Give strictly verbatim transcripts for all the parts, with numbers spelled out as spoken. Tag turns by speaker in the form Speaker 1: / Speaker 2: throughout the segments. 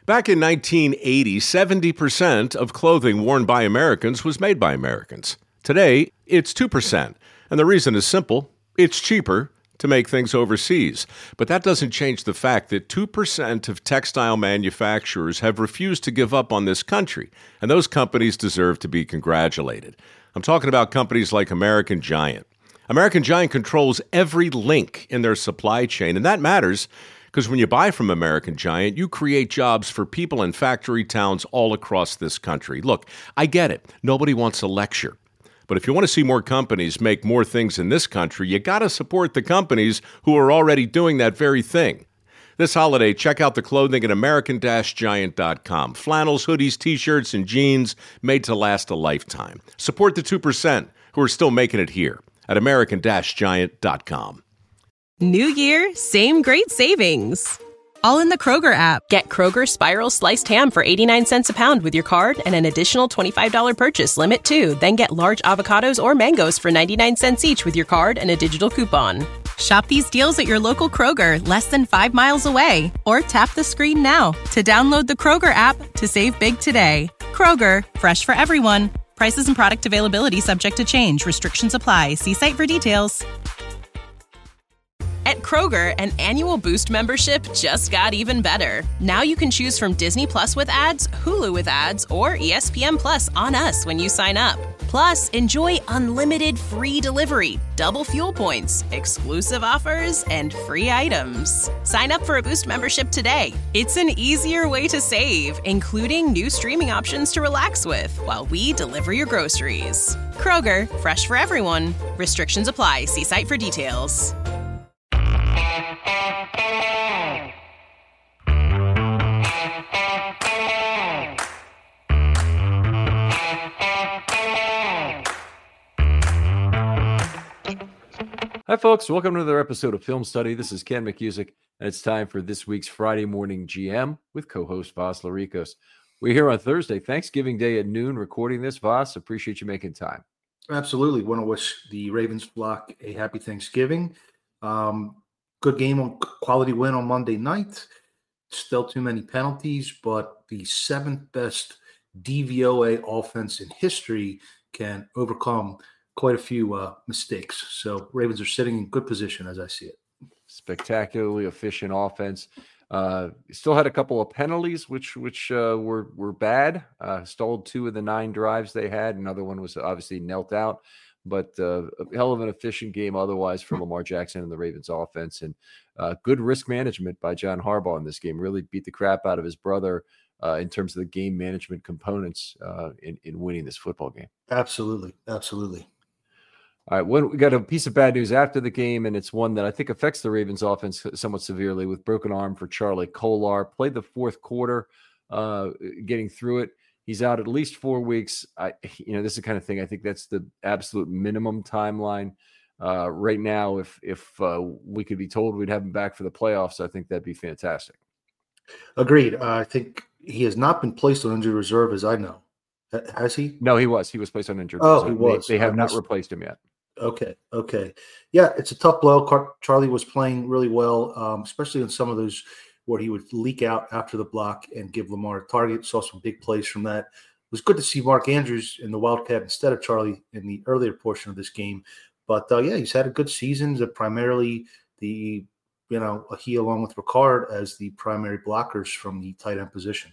Speaker 1: Back in nineteen eighty, seventy percent of clothing worn by Americans was made by Americans. Today, it's two percent. And the reason is simple. It's cheaper to make things overseas. But that doesn't change the fact that two percent of textile manufacturers have refused to give up on this country. And those companies deserve to be congratulated. I'm talking about companies like American Giant. American Giant controls every link in their supply chain, and that matters because when you buy from American Giant, you create jobs for people in factory towns all across this country. Look, I get it. Nobody wants a lecture. But if you want to see more companies make more things in this country, you got to support the companies who are already doing that very thing. This holiday, check out the clothing at American Giant dot com. Flannels, hoodies, T-shirts, and jeans made to last a lifetime. Support the two percent who are still making it here at American Giant dot com.
Speaker 2: New year, same great savings. All in the Kroger app. Get Kroger Spiral Sliced Ham for eighty-nine cents a pound with your card and an additional twenty-five dollars purchase limit, too. Then get large avocados or mangoes for ninety-nine cents each with your card and a digital coupon. Shop these deals at your local Kroger, less than five miles away. Or tap the screen now to download the Kroger app to save big today. Kroger, fresh for everyone. Prices and product availability subject to change. Restrictions apply. See site for details. At Kroger, an annual Boost membership just got even better. Now you can choose from Disney Plus with ads, Hulu with ads, or E S P N Plus on us when you sign up. Plus, enjoy unlimited free delivery, double fuel points, exclusive offers, and free items. Sign up for a Boost membership today. It's an easier way to save, including new streaming options to relax with while we deliver your groceries. Kroger, fresh for everyone. Restrictions apply. See site for details.
Speaker 3: Hi, folks. Welcome to another episode of Film Study. This is Ken McCusick, and it's time for this week's Friday Morning G M with co-host Vas Larikos. We're here on Thursday, Thanksgiving Day at noon, recording this. Vas, appreciate you making time.
Speaker 4: Absolutely. Want to wish the Ravens flock a happy Thanksgiving. Um, good game, on quality win on Monday night. Still too many penalties, but the seventh best D V O A offense in history can overcome quite a few uh, mistakes. So Ravens are sitting in good position as I see it.
Speaker 3: Spectacularly efficient offense. Uh, still had a couple of penalties, which which uh, were were bad. Uh, stalled two of the nine drives they had. Another one was obviously knelt out. But uh, a hell of an efficient game otherwise for Lamar Jackson and the Ravens offense. And uh, good risk management by John Harbaugh in this game. Really beat the crap out of his brother uh, in terms of the game management components uh, in, in winning this football game.
Speaker 4: Absolutely. Absolutely.
Speaker 3: All right, well, we got a piece of bad news after the game, and it's one that I think affects the Ravens offense somewhat severely with broken arm for Charlie Kolar. Played the fourth quarter, uh, getting through it. He's out at least four weeks. I, you know, this is the kind of thing I think that's the absolute minimum timeline. Uh, right now, if if uh, we could be told we'd have him back for the playoffs, I think that'd be fantastic.
Speaker 4: Agreed. Uh, I think he has not been placed on injured reserve, as I know. Has he?
Speaker 3: No, he was. He was placed on injured
Speaker 4: oh,
Speaker 3: reserve.
Speaker 4: He was.
Speaker 3: They, they have
Speaker 4: I
Speaker 3: not
Speaker 4: must...
Speaker 3: replaced him yet.
Speaker 4: Okay. Okay. Yeah, it's a tough blow. Car- Charlie was playing really well, um, especially in some of those where he would leak out after the block and give Lamar a target. Saw some big plays from that. It was good to see Mark Andrews in the Wildcat instead of Charlie in the earlier portion of this game. But, uh, yeah, he's had a good season. Primarily the, you know, he along with Ricard as the primary blockers from the tight end position.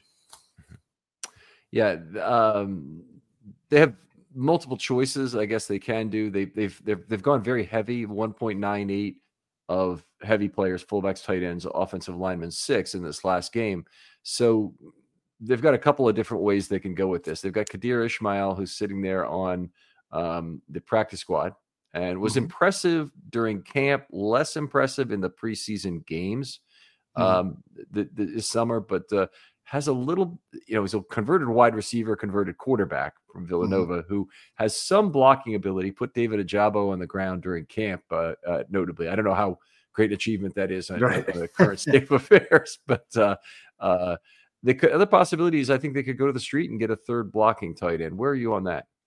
Speaker 3: Yeah, um, they have multiple choices. I guess they can do. They, they've they've they've gone very heavy. one point nine eight of heavy players, fullbacks, tight ends, offensive linemen, six in this last game. So they've got a couple of different ways they can go with this. They've got Kadir Ishmael, who's sitting there on um, the practice squad and was mm-hmm. impressive during camp. Less impressive in the preseason games mm-hmm. um, the, the, this summer, but. Uh, has a little, you know, he's a converted wide receiver, converted quarterback from Villanova, mm-hmm. who has some blocking ability, put David Ajabo on the ground during camp, uh, uh, notably. I don't know how great achievement that is on right. the current state of affairs, but uh, uh, the other possibilities, I think they could go to the street and get a third blocking tight end. Where are you on that?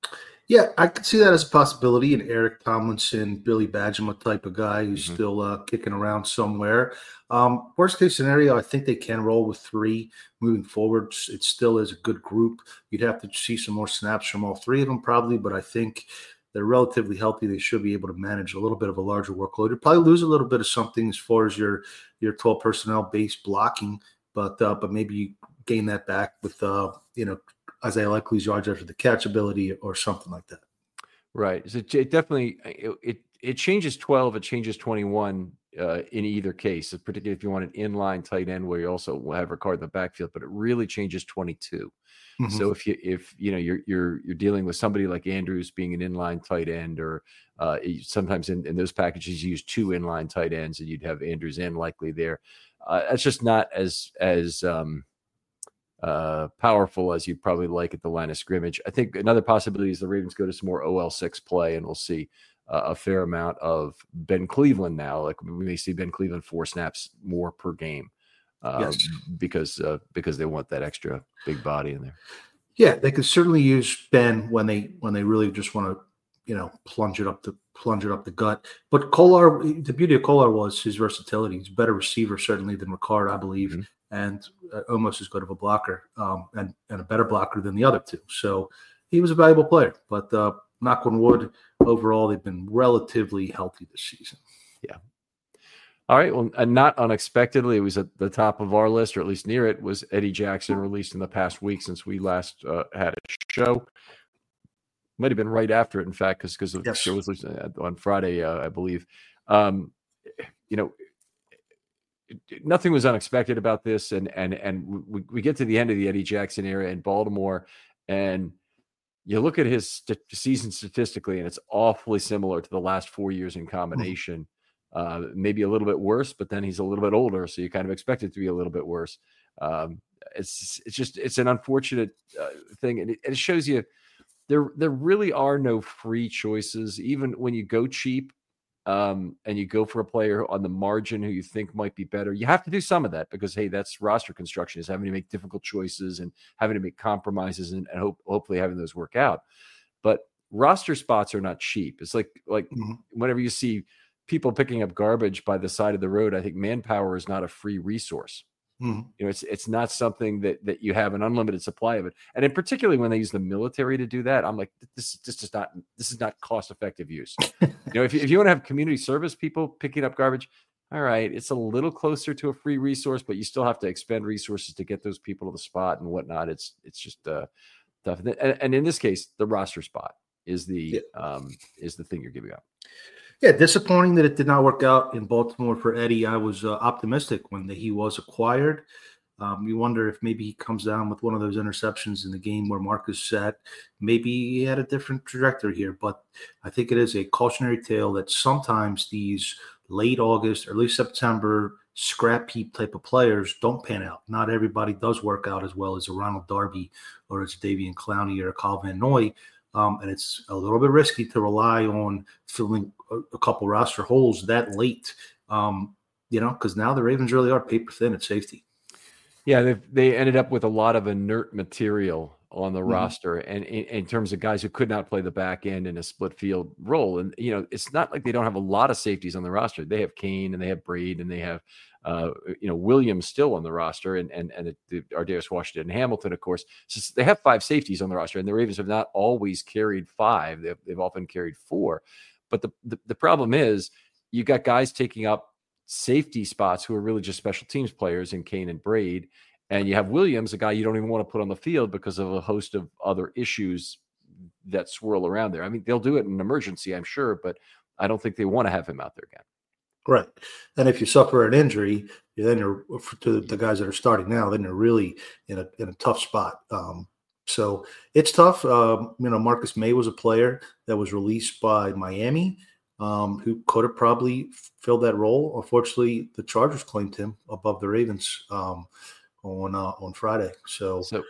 Speaker 4: Yeah, I could see that as a possibility. An Eric Tomlinson, Billy Badgema type of guy who's
Speaker 3: Mm-hmm.
Speaker 4: still uh, kicking around somewhere. Um, worst case scenario, I think they can roll with three moving forward. It still is a good group. You'd have to see some more snaps from all three of them probably, but I think they're relatively healthy. They should be able to manage a little bit of a larger workload. You'd probably lose a little bit of something as far as your your twelve personnel base blocking, but uh, but maybe you gain that back with uh, you know. Isaiah Likely's yards after the catch ability or something like that.
Speaker 3: Right. So it definitely it, it it changes twelve, it changes twenty-one uh, in either case, particularly if you want an inline tight end where you also will have Ricard in the backfield, but it really changes twenty-two. Mm-hmm. So if you if you know you're you're you're dealing with somebody like Andrews being an inline tight end, or uh, sometimes in, in those packages you use two inline tight ends and you'd have Andrews and Likely there. Uh, that's just not as as um, uh powerful as you'd probably like at the line of scrimmage. I think another possibility is the Ravens go to some more O L six play, and we'll see uh, a fair amount of Ben Cleveland now. Like we may see Ben Cleveland four snaps more per game uh, yes. because uh, because they want that extra big body in there.
Speaker 4: Yeah, they could certainly use Ben when they when they really just want to, you know, plunge it up the plunge it up the gut. But Kolar, the beauty of Kolar was his versatility. He's a better receiver certainly than Ricard, I believe. Mm-hmm. And uh, almost as good of a blocker um, and, and a better blocker than the other two. So he was a valuable player. But uh, knock on wood, overall, they've been relatively healthy this season.
Speaker 3: Yeah. All right. Well, and not unexpectedly, it was at the top of our list, or at least near it, was Eddie Jackson, released in the past week since we last uh, had a show. Might have been right after it, in fact, because because yes. the show was on Friday, uh, I believe. Um, you know, nothing was unexpected about this, and and and we, we get to the end of the Eddie Jackson era in Baltimore, and you look at his st- season statistically, and it's awfully similar to the last four years in combination. Mm-hmm. Uh, maybe a little bit worse, but then he's a little bit older, so you kind of expect it to be a little bit worse. Um, it's it's just it's an unfortunate uh, thing, and it, it shows you there there really are no free choices, even when you go cheap. Um, and you go for a player on the margin who you think might be better. You have to do some of that because, hey, that's roster construction, is having to make difficult choices and having to make compromises and, and hope, hopefully having those work out. But roster spots are not cheap. It's like like mm-hmm. whenever you see people picking up garbage by the side of the road, I think manpower is not a free resource. Mm-hmm. You know, it's it's not something that that you have an unlimited supply of it. And in particularly when they use the military to do that, I'm like, this this is not this is not cost effective use. You know, if you, if you want to have community service people picking up garbage, all right, it's a little closer to a free resource, but you still have to expend resources to get those people to the spot and whatnot. It's it's just uh, tough. And, and in this case, the roster spot is the yeah. um, is the thing you're giving up.
Speaker 4: Yeah, disappointing that it did not work out in Baltimore for Eddie. I was uh, optimistic when the, he was acquired. Um, you wonder if maybe he comes down with one of those interceptions in the game where Marcus sat. Maybe he had a different trajectory here, but I think it is a cautionary tale that sometimes these late August, early September scrap heap type of players don't pan out. Not everybody does work out as well as a Ronald Darby or as Davian Clowney or a Kyle Van Noy. Um, and it's a little bit risky to rely on filling a, a couple roster holes that late, um, you know, because now the Ravens really are paper thin at safety.
Speaker 3: Yeah, they they ended up with a lot of inert material on the mm-hmm. roster, and in, in terms of guys who could not play the back end in a split field role. And, you know, it's not like they don't have a lot of safeties on the roster. They have Kane and they have Braid and they have, uh, you know, Williams still on the roster, and and and the, Ar'Darius Washington and Hamilton, of course. So they have five safeties on the roster, and the Ravens have not always carried five. They've, they've often carried four. But the, the the problem is you got guys taking up safety spots who are really just special teams players in Kane and Braid. And you have Williams, a guy you don't even want to put on the field because of a host of other issues that swirl around there. I mean, they'll do it in an emergency, I'm sure, but I don't think they want to have him out there again.
Speaker 4: Right. And if you suffer an injury, then you're to the guys that are starting now, then you're really in a in a tough spot. Um, so it's tough. Um, you know, Marcus May was a player that was released by Miami, um, who could have probably filled that role. Unfortunately, the Chargers claimed him above the Ravens um, on uh, on Friday. So,
Speaker 3: so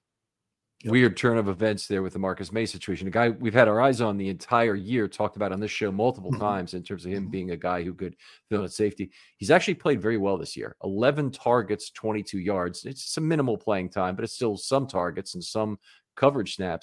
Speaker 3: yep. Weird turn of events there with the Marcus May situation. A guy we've had our eyes on the entire year, talked about on this show multiple mm-hmm. times in terms of him mm-hmm. being a guy who could fill at safety. He's actually played very well this year. eleven targets, twenty-two yards. It's some minimal playing time, but it's still some targets and some coverage snaps.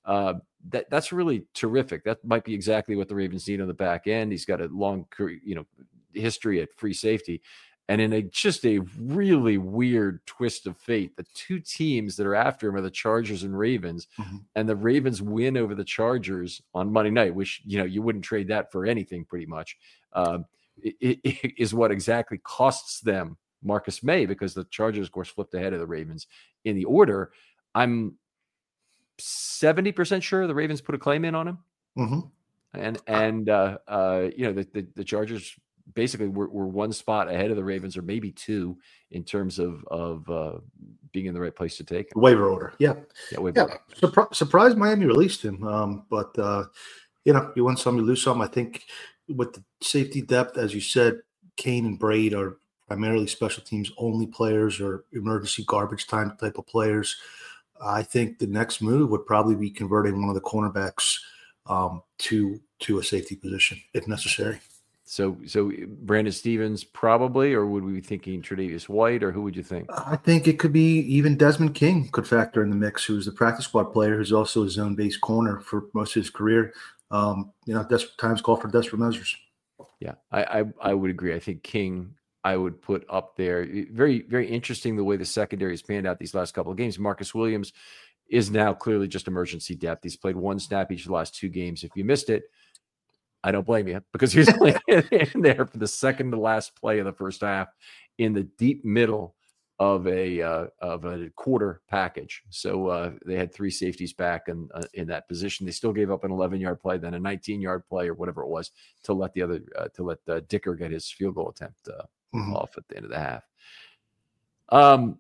Speaker 3: Uh, that that's really terrific. That might be exactly what the Ravens need on the back end. He's got a long career, you know, history at free safety. And in a just a really weird twist of fate, the two teams that are after him are the Chargers and Ravens. Mm-hmm. And the Ravens win over the Chargers on Monday night, which, you know, you wouldn't trade that for anything pretty much, um, it, it is what exactly costs them Marcus May, because the Chargers, of course, flipped ahead of the Ravens in the order. I'm seventy percent sure the Ravens put a claim in on him.
Speaker 4: Mm-hmm.
Speaker 3: And, and uh, uh, you know, the, the, the Chargers basically we're, we're one spot ahead of the Ravens, or maybe two, in terms of of uh, being in the right place to take him.
Speaker 4: Waiver order. Yeah.
Speaker 3: Yeah. Waiver
Speaker 4: yeah.
Speaker 3: order.
Speaker 4: Surpri- surprised Miami released him. Um, but, uh, you know, you win some, you lose some. I think with the safety depth, as you said, Kane and Braid are primarily special teams only players or emergency garbage time type of players. I think the next move would probably be converting one of the cornerbacks um, to to a safety position if necessary.
Speaker 3: So, so Brandon Stevens probably, or would we be thinking Tre'Davious White, or who would you think?
Speaker 4: I think it could be even Desmond King could factor in the mix, who's the practice squad player, who's also a zone-based corner for most of his career. Um, you know, desperate times call for desperate measures.
Speaker 3: Yeah, I, I I would agree. I think King I would put up there. Very, very interesting the way the secondary has panned out these last couple of games. Marcus Williams is now clearly just emergency depth. He's played one snap each of the last two games. If you missed it, I don't blame you, because he was playing in there for the second to last play of the first half in the deep middle of a uh, of a quarter package. So uh, they had three safeties back in, uh, in that position. They still gave up an eleven-yard play, then a nineteen-yard play or whatever it was to let the other uh, to let uh, Dicker get his field goal attempt uh, mm-hmm. off at the end of the half. Um.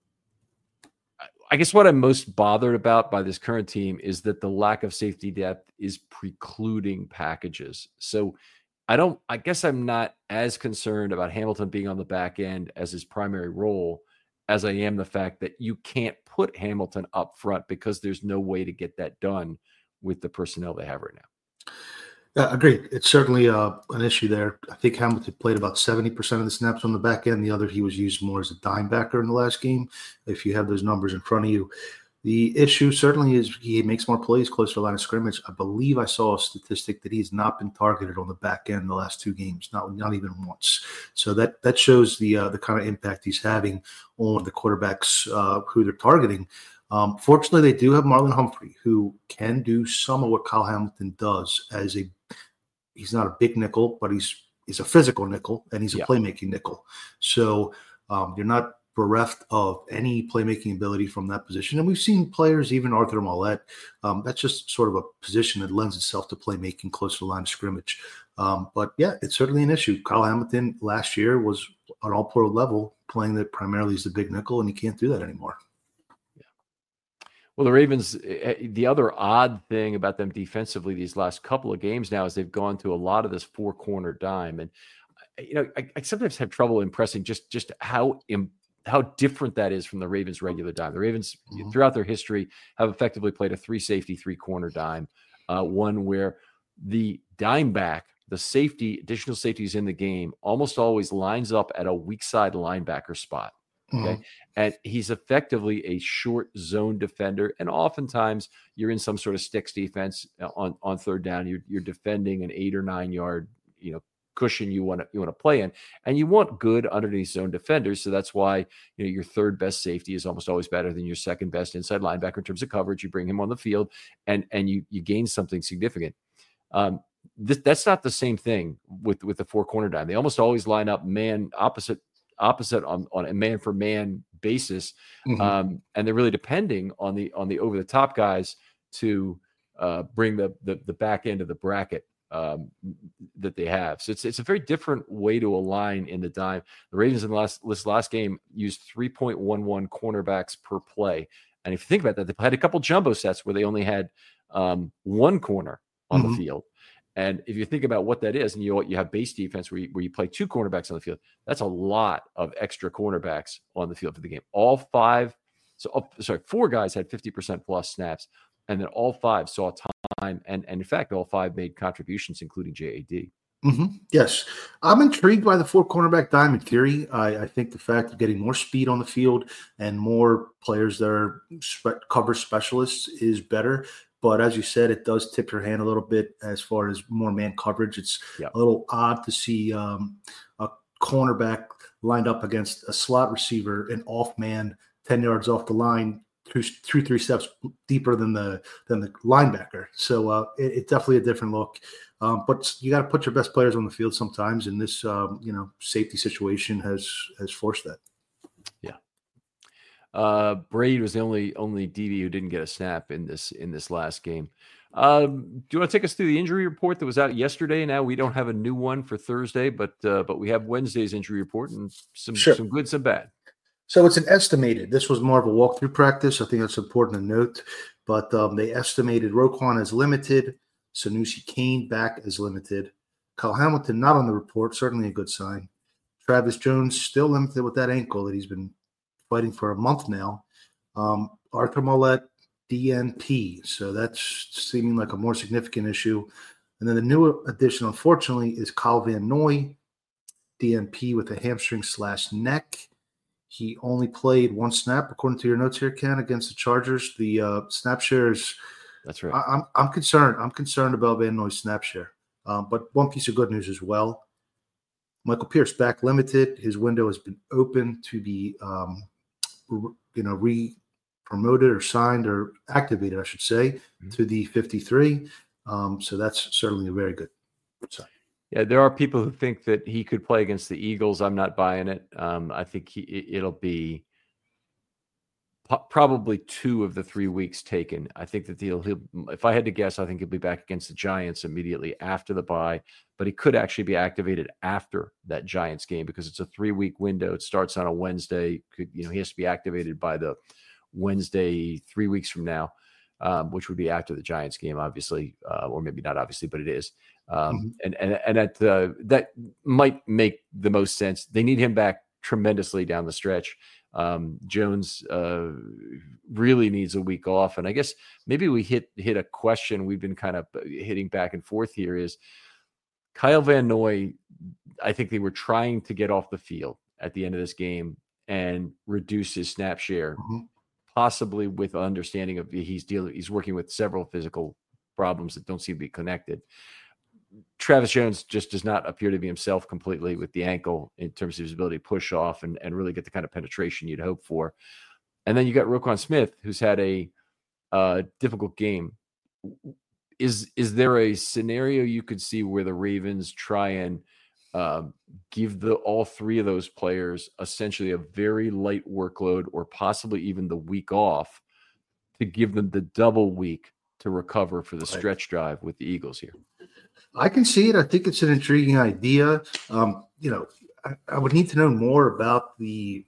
Speaker 3: I guess what I'm most bothered about by this current team is that the lack of safety depth is precluding packages. So I don't, I guess I'm not as concerned about Hamilton being on the back end as his primary role as I am the fact that you can't put Hamilton up front because there's no way to get that done with the personnel they have right now.
Speaker 4: Yeah, agreed. It's certainly uh, an issue there. I think Hamilton played about seventy percent of the snaps on the back end. The other, he was used more as a dime backer in the last game, if you have those numbers in front of you. The issue certainly is he makes more plays close to the line of scrimmage. I believe I saw a statistic that he's not been targeted on the back end the last two games, not not even once. So that that shows the uh, the kind of impact he's having on the quarterbacks uh, who they're targeting. Um, fortunately, they do have Marlon Humphrey, who can do some of what Kyle Hamilton does as a – he's not a big nickel, but he's he's a physical nickel, and he's a yeah. playmaking nickel. So um, you're not bereft of any playmaking ability from that position. And we've seen players, even Arthur Mollett, um, that's just sort of a position that lends itself to playmaking close to the line of scrimmage. Um, but, yeah, it's certainly an issue. Kyle Hamilton last year was on all-pro level playing that primarily as the big nickel, and he can't do that anymore.
Speaker 3: Well, the Ravens, the other odd thing about them defensively these last couple of games now is they've gone to a lot of this four-corner dime. And, you know, I, I sometimes have trouble impressing just, just how im- how different that is from the Ravens' regular dime. The Ravens, mm-hmm. throughout their history, have effectively played a three-safety, three-corner dime, uh, one where the dime back, the safety, additional safeties in the game, almost always lines up at a weak side linebacker spot. Okay. Mm-hmm. And he's effectively a short zone defender. And oftentimes you're in some sort of sticks defense on, on third down. You're, you're defending an eight or nine yard, you know, cushion you want to, you want to play in, and you want good underneath zone defenders. So that's why, you know, your third best safety is almost always better than your second best inside linebacker in terms of coverage. You bring him on the field and, and you, you gain something significant. Um, this, that's not the same thing with, with the four corner dime. They almost always line up man opposite opposite on, on a man for man basis. Mm-hmm. Um, and they're really depending on the, on the over the top guys to uh, bring the, the, the back end of the bracket um, that they have. So it's, it's a very different way to align in the dime. The Ravens in the last, this last game used three point one one cornerbacks per play. And if you think about that, they had a couple jumbo sets where they only had um, one corner on mm-hmm. the field. And if you think about what that is, and you you have base defense where you, where you play two cornerbacks on the field, that's a lot of extra cornerbacks on the field for the game. All five, so oh, sorry, four guys had fifty percent plus snaps, and then all five saw time, and, and in fact, all five made contributions, including J A D.
Speaker 4: Mm-hmm. Yes. I'm intrigued by the four cornerback dime in theory. I, I think the fact of getting more speed on the field and more players that are spe- cover specialists is better. But as you said, it does tip your hand a little bit as far as more man coverage. It's
Speaker 3: Yep.
Speaker 4: a little odd to see um, a cornerback lined up against a slot receiver, an off man, ten yards off the line, two, two three steps deeper than the than the linebacker. So uh, it, it's definitely a different look. Um, but you got to put your best players on the field sometimes, and this um, you know safety situation has has forced that.
Speaker 3: Yeah. Uh, Braid was the only only D B who didn't get a snap in this in this last game. Um, do you want to take us through the injury report that was out yesterday? Now we don't have a new one for Thursday, but uh, but we have Wednesday's injury report and some
Speaker 4: Sure.
Speaker 3: some good, some bad.
Speaker 4: So it's an estimated. This was more of a walkthrough practice. I think that's important to note. But um, they estimated Roquan as limited, Sanusi Kane back as limited, Kyle Hamilton not on the report, certainly a good sign. Travis Jones still limited with that ankle that he's been fighting for a month now. Um, Arthur Mollett, D N P. So that's seeming like a more significant issue. And then the new addition, unfortunately, is Kyle Van Noy, D N P with a hamstring slash neck. He only played one snap, according to your notes here, Ken, against the Chargers. The uh, snap shares.
Speaker 3: That's right.
Speaker 4: I, I'm I'm concerned. I'm concerned about Van Noy's snap share. Um, but one piece of good news as well. Michael Pierce back limited. His window has been open to be, um, you know, re-promoted or signed or activated, I should say, mm-hmm. to the fifty-three. Um, so that's certainly a very good sign.
Speaker 3: Yeah, there are people who think that he could play against the Eagles. I'm not buying it. Um, I think he, it'll be po- probably two of the three weeks taken. I think that he'll, he'll, if I had to guess, I think he'll be back against the Giants immediately after the bye. But he could actually be activated after that Giants game because it's a three-week window. It starts on a Wednesday. Could, you know, he has to be activated by the Wednesday three weeks from now, um, which would be after the Giants game, obviously, uh, or maybe not obviously, but it is. Um, mm-hmm. And and and at uh, that might make the most sense. They need him back tremendously down the stretch. Um, Jones uh, really needs a week off, and I guess maybe we hit hit a question we've been kind of hitting back and forth here is Kyle Van Noy. I think they were trying to get off the field at the end of this game and reduce his snap share, mm-hmm. possibly with understanding of he's dealing he's working with several physical problems that don't seem to be connected. Travis Jones just does not appear to be himself completely with the ankle in terms of his ability to push off and, and really get the kind of penetration you'd hope for. And then you got Roquan Smith, who's had a uh, difficult game. Is is there a scenario you could see where the Ravens try and uh, give the all three of those players essentially a very light workload or possibly even the week off to give them the double week to recover for the stretch drive with the Eagles here?
Speaker 4: I can see it. I think it's an intriguing idea. Um, you know, I, I would need to know more about the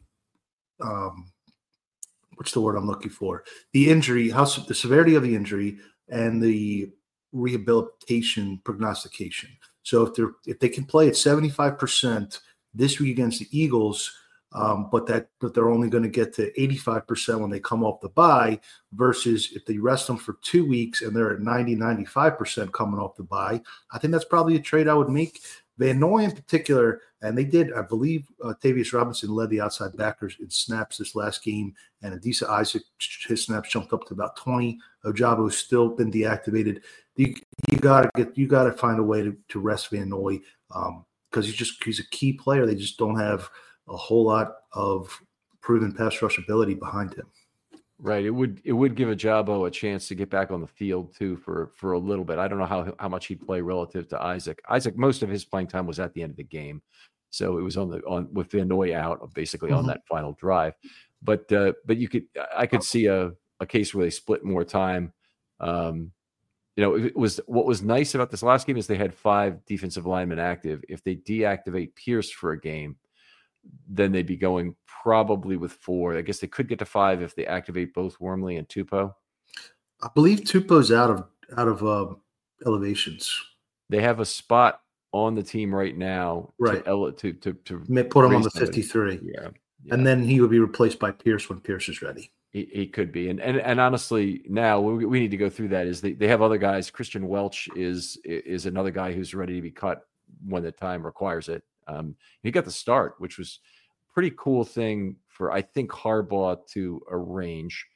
Speaker 4: um, what's the word I'm looking for? The injury, how the severity of the injury, and the rehabilitation prognostication. So if they're if they can play at seventy-five percent this week against the Eagles, um, but that but they're only going to get to eighty-five percent when they come off the bye, versus if they rest them for two weeks and they're at ninety, ninety-five percent coming off the bye, I think that's probably a trade I would make. Van Noy in particular, and they did, I believe, uh, Tavius Robinson led the outside backers in snaps this last game, and Adisa Isaac, his snaps jumped up to about twenty. Ojabo has still been deactivated. You, you gotta get, you gotta find a way to, to rest Van Noy because um, he's just he's a key player. They just don't have a whole lot of proven pass rush ability behind him.
Speaker 3: Right. It would it would give Ojabo a chance to get back on the field too for for a little bit. I don't know how how much he'd play relative to Isaac. Isaac, most of his playing time was at the end of the game, so it was on the on with Van Noy out basically mm-hmm. on that final drive. But uh, but you could I could see a a case where they split more time. Um, you know, it was what was nice about this last game is they had five defensive linemen active. If they deactivate Pierce for a game, then they'd be going probably with four. I guess they could get to five if they activate both Wormley and Tupou.
Speaker 4: I believe Tupou's out of out of uh, elevations.
Speaker 3: They have a spot on the team right now,
Speaker 4: right?
Speaker 3: To ele- to to, to
Speaker 4: put him on the fifty-three.
Speaker 3: Yeah. yeah,
Speaker 4: and then he would be replaced by Pierce when Pierce is ready.
Speaker 3: He, he could be, and and and honestly, now we, we need to go through that. Is they, they have other guys. Christian Welch is is another guy who's ready to be cut when the time requires it. Um, he got the start, which was a pretty cool thing for, I think, Harbaugh to arrange.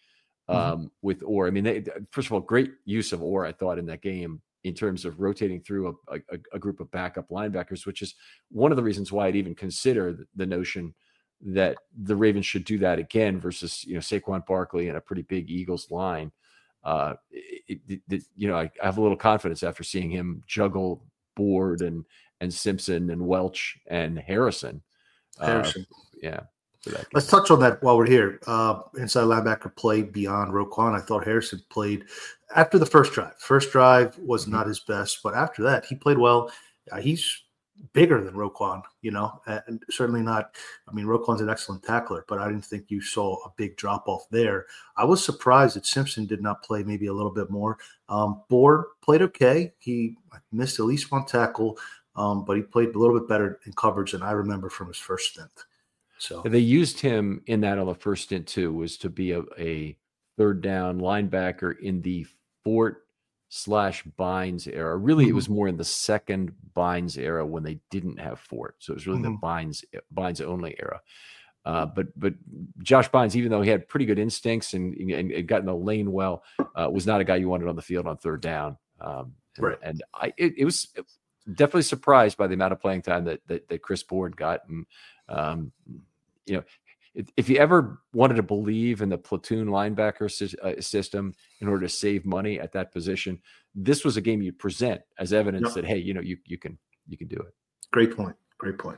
Speaker 3: um,
Speaker 4: Mm-hmm.
Speaker 3: with Orr. I mean, they, first of all, great use of Orr, I thought, in that game in terms of rotating through a, a, a group of backup linebackers, which is one of the reasons why I'd even consider the, the notion that the Ravens should do that again versus, you know, Saquon Barkley and a pretty big Eagles line. Uh, it, it, it, you know, I, I have a little confidence after seeing him juggle Board and and Simpson and Welch and Harrison.
Speaker 4: Harrison.
Speaker 3: Uh, yeah.
Speaker 4: Let's touch on that while we're here. Uh, inside linebacker play beyond Roquan. I thought Harrison played after the first drive. First drive was mm-hmm. not his best, but after that, he played well. Uh, he's bigger than Roquan, you know, and certainly not. I mean, Roquan's an excellent tackler, but I didn't think you saw a big drop off there. I was surprised that Simpson did not play maybe a little bit more. Um, Board played okay. He missed at least one tackle, um, but he played a little bit better in coverage than I remember from his first stint. So
Speaker 3: they used him in that on the first stint too, was to be a, a third down linebacker in the Fort slash Bynes era. Really, mm-hmm. it was more in the second Bynes era when they didn't have Fort. So it was really mm-hmm. the Bynes Bynes only era. Uh, but but Josh Bynes, even though he had pretty good instincts and, and, and got in the lane well, uh, was not a guy you wanted on the field on third down. Um, and,
Speaker 4: right.
Speaker 3: and I it, it was definitely surprised by the amount of playing time that that, that Chris Board got. And um, you know, if, if you ever wanted to believe in the platoon linebacker sy- uh, system in order to save money at that position, this was a game you'd present as evidence yep. that, hey, you know, you you can you can do it.
Speaker 4: Great point. Great point.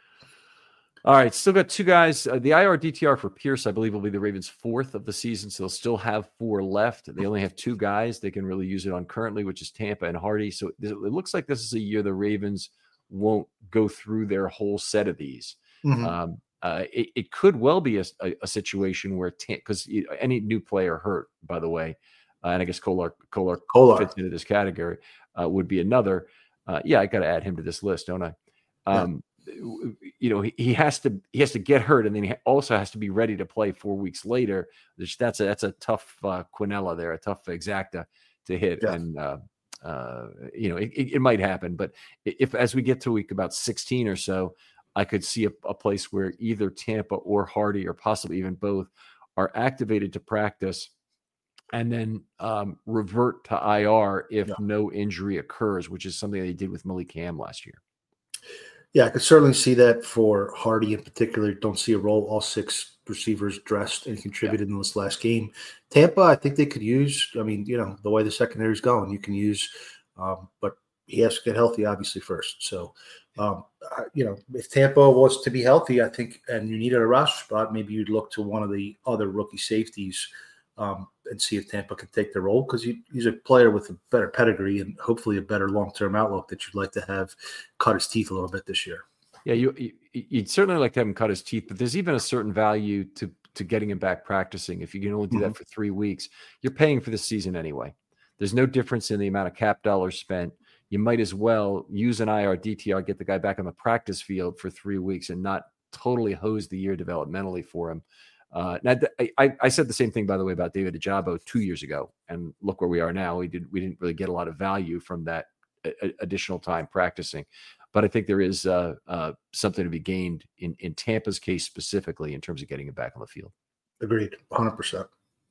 Speaker 3: All right, still got two guys. Uh, the I R D T R for Pierce, I believe, will be the Ravens' fourth of the season, so they'll still have four left. They only have two guys they can really use it on currently, which is Tampa and Hardy. So it, it looks like this is a year the Ravens won't go through their whole set of these. Mm-hmm. Um, uh, it, it could well be a, a, a situation where, because any new player hurt, by the way, uh, and I guess Kolar, Kolar,
Speaker 4: Kolar
Speaker 3: fits into this category, uh, would be another. Uh, yeah, I got to add him to this list, don't I? Um, yeah. You know, he, he has to he has to get hurt, and then he also has to be ready to play four weeks later. That's a that's a tough uh, quinella there, a tough exacta to hit, yeah. and uh, uh, you know it, it might happen. But if as we get to week about sixteen or so, I could see a, a place where either Tampa or Hardy, or possibly even both, are activated to practice, and then um, revert to I R if yeah. no injury occurs, which is something they did with Malik Cam last year.
Speaker 4: Yeah, I could certainly see that for Hardy in particular. Don't see a role. All six receivers dressed and contributed yeah. in this last game. Tampa, I think they could use, I mean, you know, the way the secondary is going, you can use, um, but he has to get healthy, obviously, first. So, um, I, you know, if Tampa was to be healthy, I think, and you needed a roster spot, maybe you'd look to one of the other rookie safeties um, and see if Tampa can take the role, because he, he's a player with a better pedigree and hopefully a better long-term outlook that you'd like to have cut his teeth a little bit this year.
Speaker 3: Yeah, you, you, you'd certainly like to have him cut his teeth, but there's even a certain value to to getting him back practicing. If you can only do mm-hmm. that for three weeks, you're paying for the season anyway. There's no difference in the amount of cap dollars spent. You might as well use an I R D T R, get the guy back on the practice field for three weeks and not totally hose the year developmentally for him. Uh, now, I, I said the same thing, by the way, about David Ajabo two years ago, and look where we are now. We did we didn't really get a lot of value from that a, additional time practicing, but I think there is uh, uh, something to be gained in in Tampa's case specifically in terms of getting it back on the field.
Speaker 4: Agreed, one hundred percent.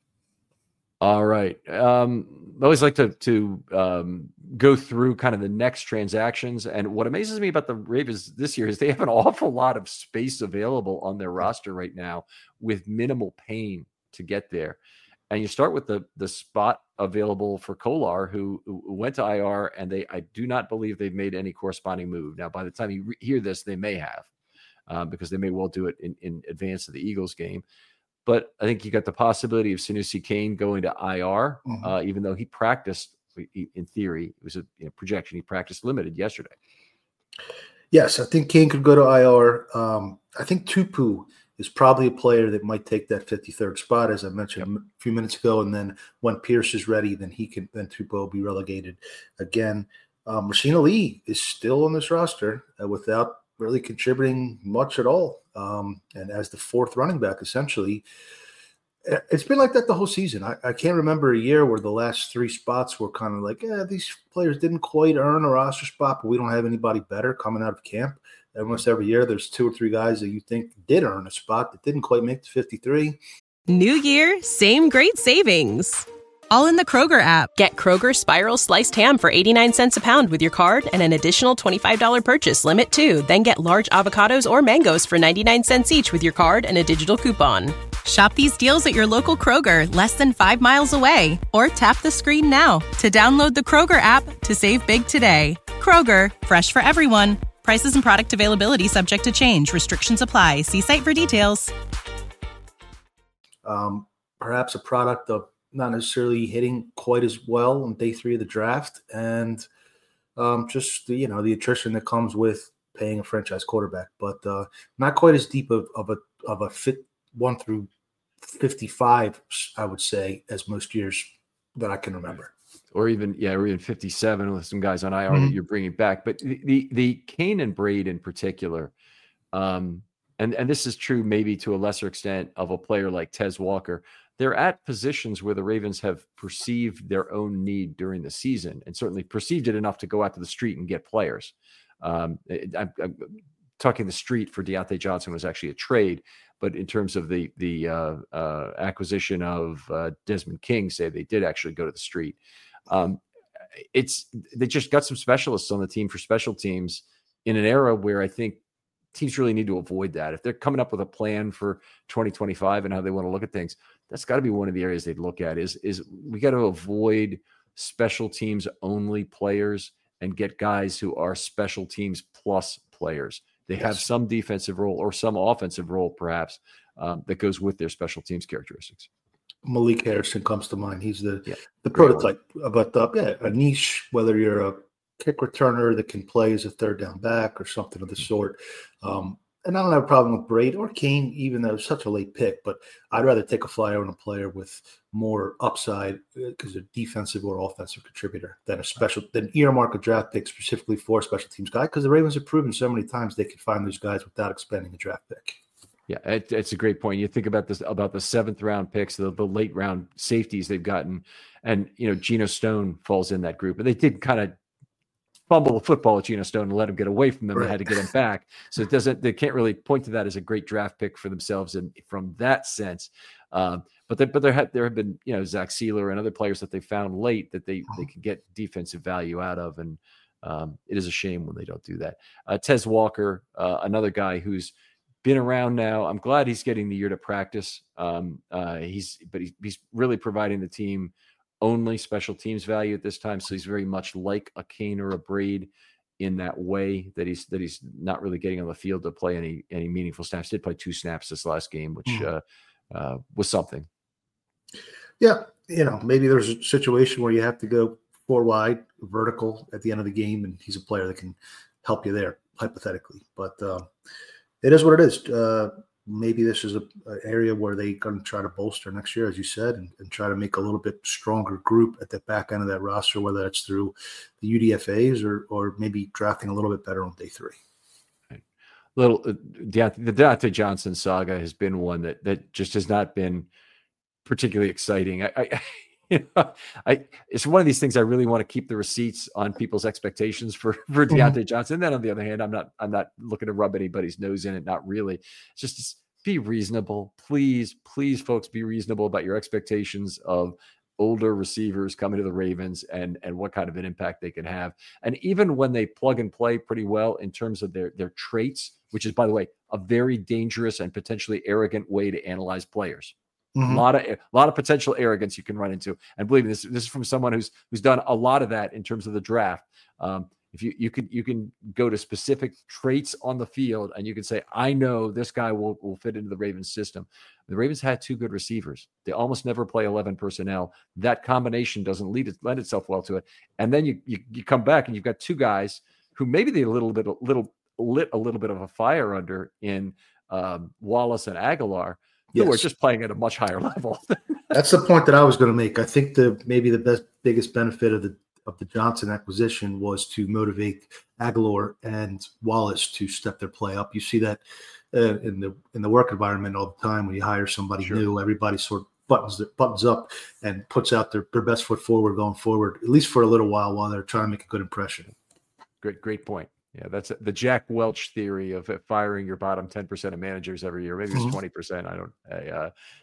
Speaker 3: All right. Um, I always like to to um, go through kind of the next transactions. And what amazes me about the Ravens this year is they have an awful lot of space available on their roster right now with minimal pain to get there. And you start with the the spot available for Kolar, who, who went to I R, and they I do not believe they've made any corresponding move. Now, by the time you re- hear this, they may have, uh, because they may well do it in, in advance of the Eagles game. But I think you got the possibility of Sanusi Kane going to I R, mm-hmm. uh, even though he practiced, he, in theory, it was a you know, projection. He practiced limited yesterday.
Speaker 4: Yes, I think Kane could go to I R. Um, I think Tupu is probably a player that might take that fifty-third spot, as I mentioned yep. a few minutes ago. And then when Pierce is ready, then he can, then Tupu will be relegated again. Um, Rasheen Ali is still on this roster uh, without really contributing much at all. Um, and as the fourth running back, essentially, it's been like that the whole season. I, I can't remember a year where the last three spots were kind of like, yeah, these players didn't quite earn a roster spot, but we don't have anybody better coming out of camp. Almost every year, there's two or three guys that you think did earn a spot that didn't quite make the fifty-three.
Speaker 2: New year, same great savings. All in the Kroger app. Get Kroger Spiral Sliced Ham for eighty-nine cents a pound with your card and an additional twenty-five dollars purchase limit, too. Then get large avocados or mangoes for ninety-nine cents each with your card and a digital coupon. Shop these deals at your local Kroger, less than five miles away. Or tap the screen now to download the Kroger app to save big today. Kroger, fresh for everyone. Prices and product availability subject to change. Restrictions apply. See site for details.
Speaker 4: Um, perhaps a product of not necessarily hitting quite as well on day three of the draft, and um, just the, you know, the attrition that comes with paying a franchise quarterback, but uh, not quite as deep of, of a of a fit one through fifty-five, I would say, as most years that I can remember.
Speaker 3: Or even, yeah, or even fifty-seven with some guys on I R
Speaker 4: Mm-hmm.
Speaker 3: that you're bringing back. But the the, the Kane and Braid in particular, um, and, and this is true maybe to a lesser extent of a player like Tez Walker, they're at positions where the Ravens have perceived their own need during the season and certainly perceived it enough to go out to the street and get players. Um, I'm, I'm talking the street for Deontay Johnson was actually a trade, but in terms of the the uh, uh, acquisition of uh, Desmond King, say they did actually go to the street. Um, it's they just got some specialists on the team for special teams in an era where I think teams really need to avoid that. If they're coming up with a plan for twenty twenty-five and how they want to look at things, that's got to be one of the areas they'd look at is, is we got to avoid special teams only players and get guys who are special teams plus players. They yes. have some defensive role or some offensive role, perhaps, um, that goes with their special teams characteristics.
Speaker 4: Malik Harrison comes to mind. He's the,
Speaker 3: yeah,
Speaker 4: the prototype. One. But uh, yeah, a niche, whether you're a kick returner that can play as a third down back or something of the sort. Um, and I don't have a problem with Braid or Kane, even though it's such a late pick, but I'd rather take a flyer on a player with more upside because they're defensive or offensive contributor than a special, than earmark a draft pick specifically for a special teams guy, because the Ravens have proven so many times they can find those guys without expending a draft pick.
Speaker 3: Yeah, it, it's a great point. You think about this, about the seventh round picks, the, the late round safeties they've gotten, and, you know, Geno Stone falls in that group, and they did kind of fumble the football at Geno Stone and let him get away from them. Right. They had to get him back. So it doesn't, they can't really point to that as a great draft pick for themselves. And from that sense, um, but they, but there had, there have been, you know, Zach Sealer and other players that they found late that they, they can get defensive value out of. And um, it is a shame when they don't do that. Uh, Tez Walker, uh, another guy who's been around now. I'm glad he's getting the year to practice. Um, uh, he's, but he's, he's really providing the team only special teams value at this time. So he's very much like a Kane or a Braid in that way that he's, that he's not really getting on the field to play any, any meaningful snaps. Did play two snaps this last game, which mm. uh, uh, was something.
Speaker 4: Yeah. You know, maybe there's a situation where you have to go four wide vertical at the end of the game, and he's a player that can help you there hypothetically, but uh, it is what it is. Uh, Maybe this is an area where they're going to try to bolster next year, as you said, and, and try to make a little bit stronger group at the back end of that roster, whether that's through the U D F As or or maybe drafting a little bit better on day three.
Speaker 3: Right. Little uh, Deont- the Deontay Johnson saga has been one that that just has not been particularly exciting. I, I you know, I it's one of these things I really want to keep the receipts on people's expectations for for Deontay mm-hmm. Johnson. And then on the other hand, I'm not I'm not looking to rub anybody's nose in it. Not really. It's just be reasonable, please, please, folks, be reasonable about your expectations of older receivers coming to the Ravens and and what kind of an impact they can have. And even when they plug and play pretty well in terms of their their traits, which is, by the way, a very dangerous and potentially arrogant way to analyze players. Mm-hmm. A lot of a lot of potential arrogance you can run into, and believe me, this this is from someone who's who's done a lot of that in terms of the draft. Um, if you you can you can go to specific traits on the field, and you can say, I know this guy will will fit into the Ravens system. The Ravens had two good receivers. They almost never play eleven personnel. That combination doesn't lead it, lend itself well to it. And then you you you come back and you've got two guys who maybe they a little bit a little lit a little bit of a fire under in um, Wallace and Aguilar. Yes. Who are just playing at a much higher level.
Speaker 4: That's the point that I was going to make. I think the maybe the best biggest benefit of the of the Johnson acquisition was to motivate Aguilar and Wallace to step their play up. You see that uh, in the in the work environment all the time when you hire somebody sure. new. Everybody sort of buttons their, buttons up and puts out their, their best foot forward going forward, at least for a little while while they're trying to make a good impression.
Speaker 3: Great, great point. Yeah, that's the Jack Welch theory of firing your bottom ten percent of managers every year. Maybe it's mm-hmm. twenty percent. I don't, I, uh,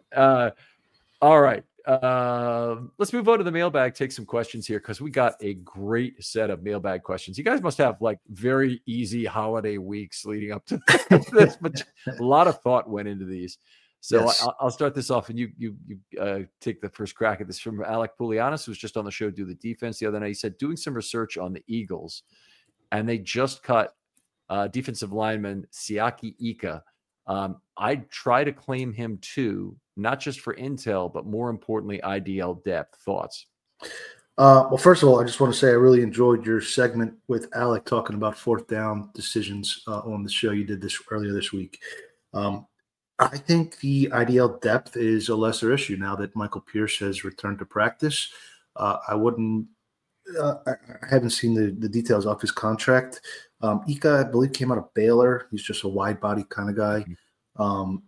Speaker 3: Uh, all right. Uh, let's move on to the mailbag, take some questions here because we got a great set of mailbag questions. You guys must have like very easy holiday weeks leading up to this, but a lot of thought went into these. So yes. I'll, I'll start this off, and you you you uh, take the first crack at this from Alec Poulianis, who was just on the show, Do the Defense the other night. He said, doing some research on the Eagles, and they just cut uh, defensive lineman Siaki Ika. Um, I'd try to claim him too, not just for intel, but more importantly, I D L depth. Thoughts?
Speaker 4: Uh, well, first of all, I just want to say I really enjoyed your segment with Alec talking about fourth down decisions uh, on the show you did this earlier this week. Um, I think the I D L depth is a lesser issue now that Michael Pierce has returned to practice. Uh, I wouldn't uh, – I haven't seen the, the details off his contract. Um, Ika, I believe, came out of Baylor. He's just a wide body kind of guy. Um,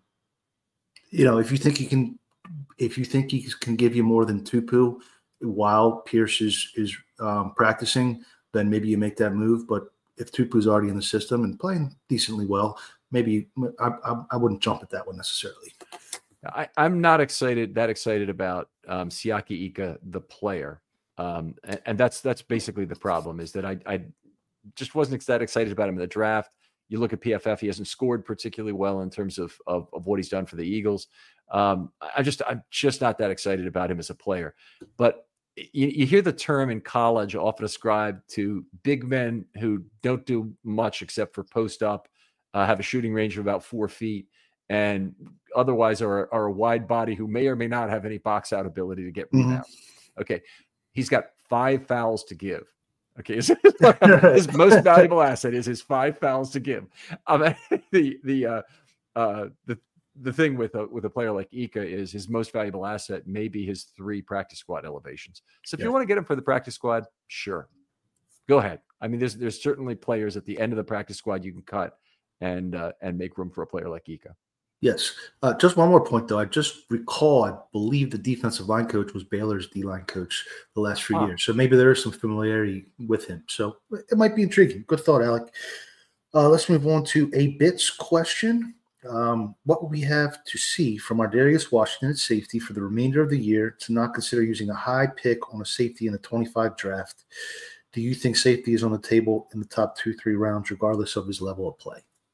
Speaker 4: you know, if you think he can, if you think he can give you more than Tupu while Pierce is is um, practicing, then maybe you make that move. But if Tupu's already in the system and playing decently well, maybe I, I, I wouldn't jump at that one necessarily.
Speaker 3: I, I'm not excited that excited about um, Siaki Ika, the player, um, and, and that's that's basically the problem. Is that I I just wasn't that excited about him in the draft. You look at P F F; he hasn't scored particularly well in terms of of, of what he's done for the Eagles. Um, I just I'm just not that excited about him as a player. But you, you hear the term in college often ascribed to big men who don't do much except for post up, uh, have a shooting range of about four feet, and otherwise are are a wide body who may or may not have any box out ability to get rebounds. Mm-hmm. Okay, he's got five fouls to give. Okay, his, his most valuable asset is his five fouls to give. Um, the the uh, uh, the the thing with a with a player like Ika is his most valuable asset may be his three practice squad elevations. So if yeah. you want to get him for the practice squad, sure, go ahead. I mean, there's there's certainly players at the end of the practice squad you can cut and uh, and make room for a player like Ika.
Speaker 4: Yes. Uh, just one more point, though. I just recall, I believe the defensive line coach was Baylor's D-line coach the last few huh. years. So maybe there is some familiarity with him. So it might be intriguing. Good thought, Alec. Uh, let's move on to a bits question. Um, what would we have to see from Ardarius Washington at safety for the remainder of the year to not consider using a high pick on a safety in the twenty-five draft? Do you think safety is on the table in the top two, three rounds, regardless of his level of play?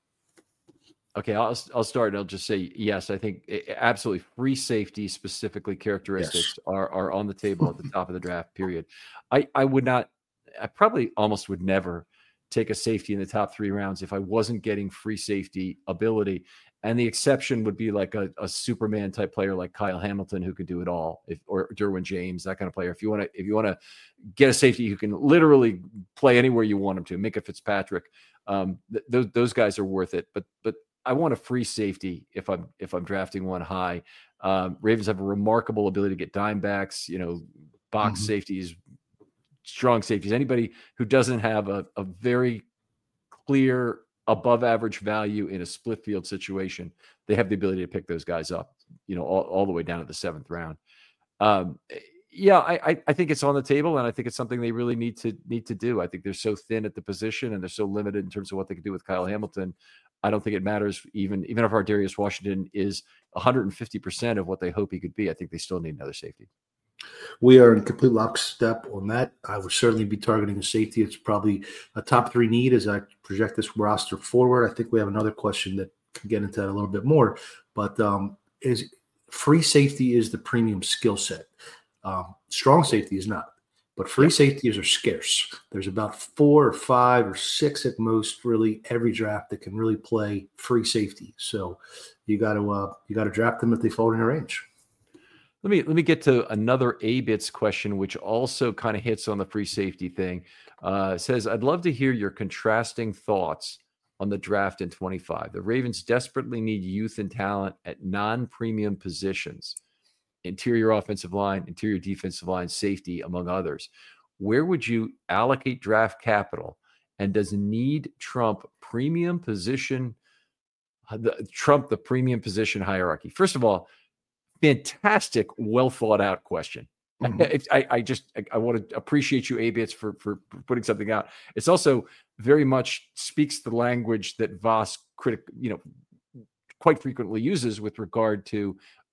Speaker 3: Okay, I'll I'll start. And I'll just say yes. I think it, absolutely free safety, specifically characteristics, yes. are are on the table at the top of the draft. Period. I I would not. I probably almost would never take a safety in the top three rounds if I wasn't getting free safety ability. And the exception would be like a, a Superman type player like Kyle Hamilton who could do it all, if, or Derwin James, that kind of player. If you want to, if you want to get a safety who can literally play anywhere you want him to, Minkah Fitzpatrick, um, th- those those guys are worth it. But but I want a free safety if I'm if I'm drafting one high. Um, Ravens have a remarkable ability to get dime backs, you know, box mm-hmm. safeties, strong safeties. Anybody who doesn't have a, a very clear above average value in a split field situation, they have the ability to pick those guys up, you know, all, all the way down to the seventh round. Um, yeah, I, I think it's on the table, and I think it's something they really need to need to do. I think they're so thin at the position, and they're so limited in terms of what they can do with Kyle Hamilton. I don't think it matters, even even if Ardarius Washington is one hundred fifty percent of what they hope he could be. I think they still need another safety.
Speaker 4: We are in complete lockstep on that. I would certainly be targeting a safety. It's probably a top three need as I project this roster forward. I think we have another question that can get into that a little bit more. But um, is free safety is the premium skill set. Um, strong safety is not. But free safeties are scarce. There's about four or five or six at most, really, every draft that can really play free safety. So you got to uh, you got to draft them if they fall in your range.
Speaker 3: Let me let me get to another A-Bits question, which also kind of hits on the free safety thing. Uh, it says, I'd love to hear your contrasting thoughts on the draft in twenty-five. The Ravens desperately need youth and talent at non-premium positions. Interior offensive line, interior defensive line, safety, among others. Where would you allocate draft capital? And does need trump premium position, the, trump the premium position hierarchy? First of all, fantastic, well thought out question. Mm-hmm. I, I just, I, I want to appreciate you, A-Bits, for, for putting something out. It's also very much speaks the language that Voss critic, you know, quite frequently uses with regard to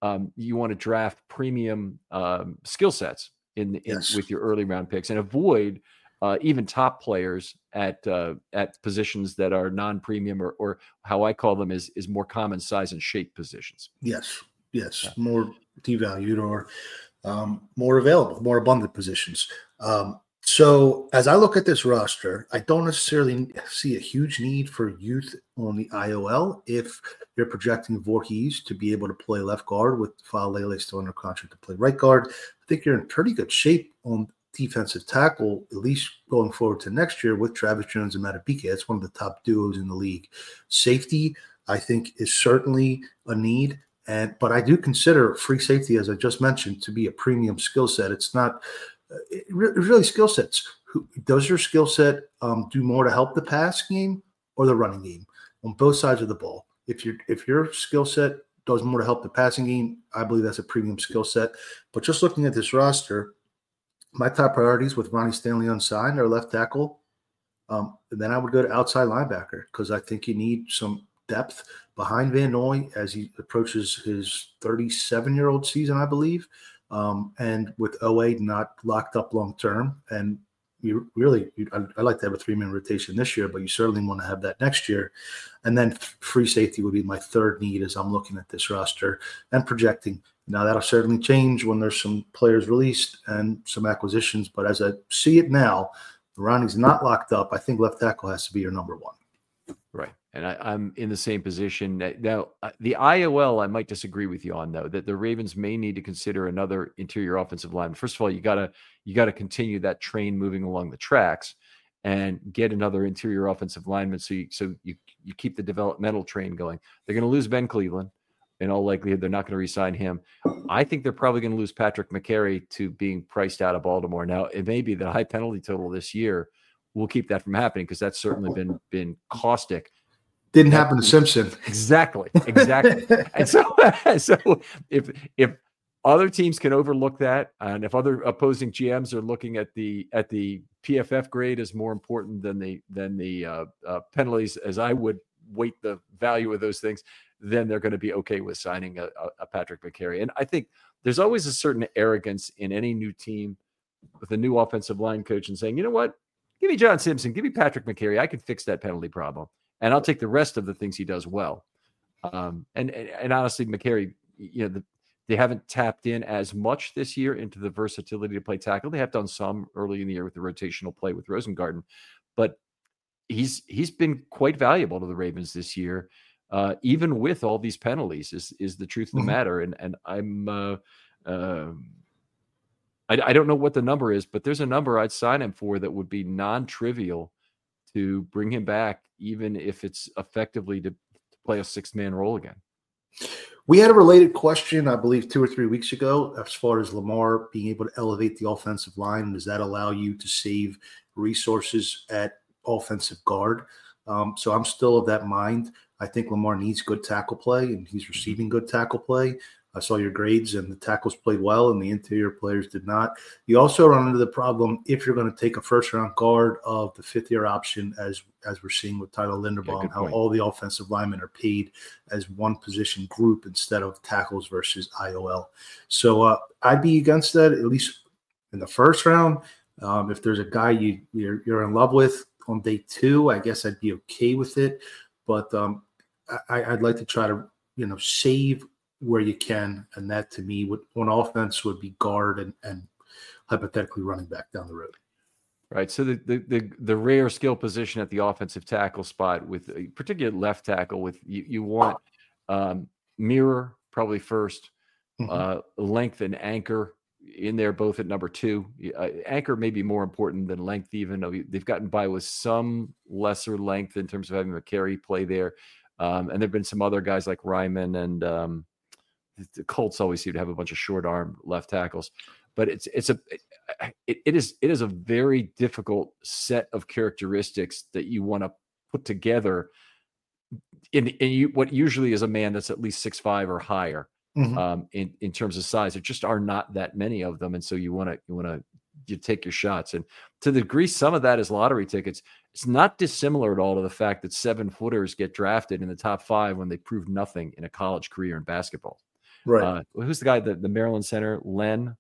Speaker 3: um, you want to draft premium um, skill sets in, in
Speaker 4: Yes.
Speaker 3: with your early round picks and avoid uh, even top players at uh, at positions that are non-premium or, or how I call them is is more common size and shape positions.
Speaker 4: Yes, yes,
Speaker 3: Yeah.
Speaker 4: more devalued or um, more available, more abundant positions. Um, so as I look at this roster, I don't necessarily see a huge need for youth on the I O L if you're projecting Voorhees to be able to play left guard with Faalele still under contract to play right guard. I think you're in pretty good shape on defensive tackle, at least going forward to next year with Travis Jones and Matabike. That's one of the top duos in the league. Safety, I think, is certainly a need. And but I do consider free safety, as I just mentioned, to be a premium skill set. It's not it really skill sets. Who, does your skill set um, do more to help the pass game or the running game on both sides of the ball? If your if your skill set does more to help the passing game, I believe that's a premium skill set. But just looking at this roster, my top priorities with Ronnie Stanley unsigned are left tackle. Um, and then I would go to outside linebacker because I think you need some depth behind Van Noy as he approaches his thirty-seven-year-old season, I believe. Um, and with O A not locked up long term, and you really, you, I, I like to have a three-man rotation this year, but you certainly want to have that next year. And then free safety would be my third need as I'm looking at this roster and projecting. Now that'll certainly change when there's some players released and some acquisitions, but as I see it now, Ronnie's not locked up. I think left tackle has to be your number one.
Speaker 3: Right. And I, I'm in the same position. Now, the I O L, I might disagree with you on, though, that the Ravens may need to consider another interior offensive lineman. First of all, you gotta you gotta continue that train moving along the tracks and get another interior offensive lineman so you so you you keep the developmental train going. They're going to lose Ben Cleveland. In all likelihood, they're not going to re-sign him. I think they're probably going to lose Patrick McCary to being priced out of Baltimore. Now, it may be the high penalty total this year will keep that from happening because that's certainly been been caustic.
Speaker 4: Didn't happen to Simpson.
Speaker 3: Exactly, exactly. and so, so if if other teams can overlook that, and if other opposing G Ms are looking at the at the P F F grade as more important than the than the uh, uh, penalties, as I would weight the value of those things, then they're going to be okay with signing a, a Patrick McCary. And I think there's always a certain arrogance in any new team with a new offensive line coach and saying, you know what, give me John Simpson, give me Patrick McCary. I can fix that penalty problem. And I'll take the rest of the things he does well. Um, and, and, and honestly, McCary, you know, the, they haven't tapped in as much this year into the versatility to play tackle. They have done some early in the year with the rotational play with Rosengarten, but he's, he's been quite valuable to the Ravens this year. Uh, even with all these penalties is, is the truth of the mm-hmm. matter. And, and I'm, uh, uh, I, I don't know what the number is, but there's a number I'd sign him for that would be non-trivial to bring him back, even if it's effectively to, to play a six man role again.
Speaker 4: We had a related question, I believe, two or three weeks ago, as far as Lamar being able to elevate the offensive line. Does that allow you to save resources at offensive guard? Um, so I'm still of that mind. I think Lamar needs good tackle play, and he's receiving good tackle play. I saw your grades, and the tackles played well, and the interior players did not. You also run into the problem if you're going to take a first-round guard of the fifth-year option, as as we're seeing with Tyler Linderbaum,
Speaker 3: yeah,
Speaker 4: how all the offensive linemen are paid as one position group instead of tackles versus I O L. So uh, I'd be against that, at least in the first round. Um, if there's a guy you, you're, you're in love with on day two, I guess I'd be okay with it. But um, I, I'd like to try to, you know, save where you can, and that to me would on offense would be guard and, and hypothetically running back down the road.
Speaker 3: Right. So the, the the the rare skill position at the offensive tackle spot, with a particular left tackle, with you, you want um, mirror probably first, mm-hmm. uh, length and anchor in there both at number two. Uh, anchor may be more important than length, even though they've gotten by with some lesser length in terms of having McCary play there. Um, and there've been some other guys like Ryman and um, the Colts always seem to have a bunch of short arm left tackles, but it's, it's a, it, it is, it is a very difficult set of characteristics that you want to put together in, in you, what usually is a man that's at least six five or higher. Mm-hmm. Um, in, in terms of size. There just are not that many of them. And so you want to, you want to, you take your shots. And to the degree some of that is lottery tickets, it's not dissimilar at all to the fact that seven footers get drafted in the top five when they prove nothing in a college career in basketball.
Speaker 4: Right.
Speaker 3: Uh, who's the guy, the, the Maryland center, Len?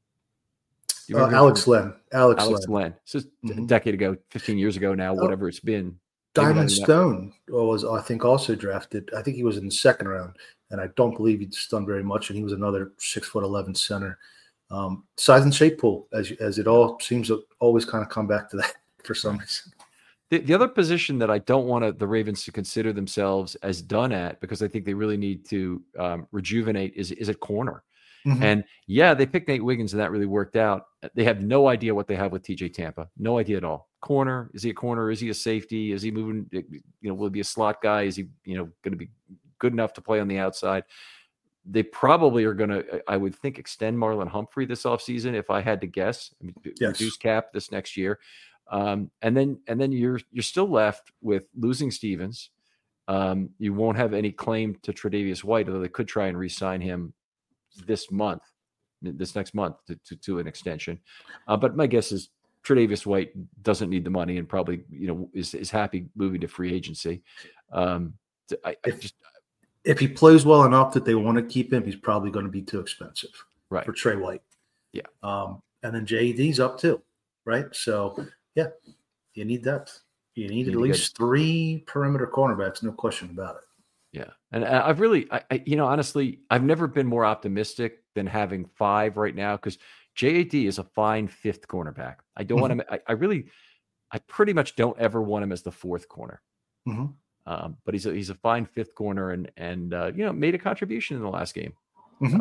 Speaker 4: Uh, Alex Len. Alex,
Speaker 3: Alex
Speaker 4: Len.
Speaker 3: Len. So
Speaker 4: mm-hmm.
Speaker 3: a decade ago, fifteen years ago now, whatever oh, it's been.
Speaker 4: Diamond Stone was, I think, also drafted. I think he was in the second round, and I don't believe he's done very much. And he was another six foot eleven center. Um, size and shape pool, as as it all seems to always kind of come back to that for some reason.
Speaker 3: The, the other position that I don't want to, the Ravens to consider themselves as done at, because I think they really need to um, rejuvenate, is is at corner. Mm-hmm. And yeah, they picked Nate Wiggins and that really worked out. They have no idea what they have with T J Tampa. No idea at all. Corner, is he a corner? Is he a safety? Is he moving? You know, will he be a slot guy? Is he, you know, going to be good enough to play on the outside? They probably are going to, I would think, extend Marlon Humphrey this offseason, if I had to guess. I mean, yes. Reduce cap this next year. Um, and then and then you're you're still left with losing Stevens. Um, you won't have any claim to Tre'Davious White, although they could try and re-sign him this month, this next month to, to, to an extension. Uh, but my guess is Tre'Davious White doesn't need the money and probably, you know, is, is happy moving to free agency. Um, I, I just
Speaker 4: if he plays well enough that they want to keep him, he's probably going to be too expensive,
Speaker 3: right,
Speaker 4: for Trey White.
Speaker 3: Yeah.
Speaker 4: Um, and then J E D's up too, right? So yeah, you need depth. You need, you need at least get... three perimeter cornerbacks, no question about it.
Speaker 3: Yeah. And I've really, I, I, you know, honestly, I've never been more optimistic than having five right now, because J A D is a fine fifth cornerback. I don't mm-hmm. want him. I, I really, I pretty much don't ever want him as the fourth corner.
Speaker 4: Mm-hmm.
Speaker 3: Um, but he's a, he's a fine fifth corner and, and, uh, you know, made a contribution in the last game.
Speaker 4: Mm-hmm.
Speaker 3: Uh,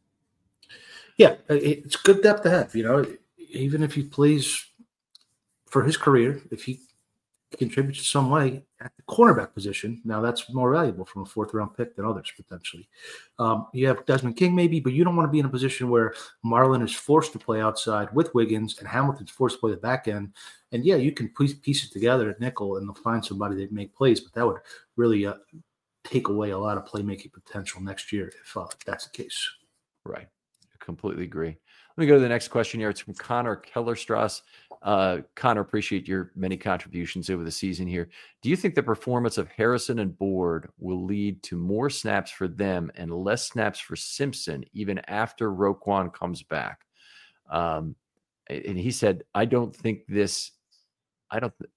Speaker 4: yeah. It's good depth to have, you know, even if he plays for his career, if he contributes in some way at the cornerback position, now that's more valuable from a fourth round pick than others potentially. Um, you have Desmond King maybe, but you don't want to be in a position where Marlon is forced to play outside with Wiggins and Hamilton's forced to play the back end. And yeah, you can piece, piece it together at nickel and they'll find somebody that make plays, but that would really uh, take away a lot of playmaking potential next year if uh, that's the case.
Speaker 3: Right. I completely agree. Let me go to the next question here. It's from Connor Kellerstrass. Uh, Connor, appreciate your many contributions over the season here. Do you think the performance of Harrison and Board will lead to more snaps for them and less snaps for Simpson even after Roquan comes back? Um, and he said, I don't think this, I don't. Th-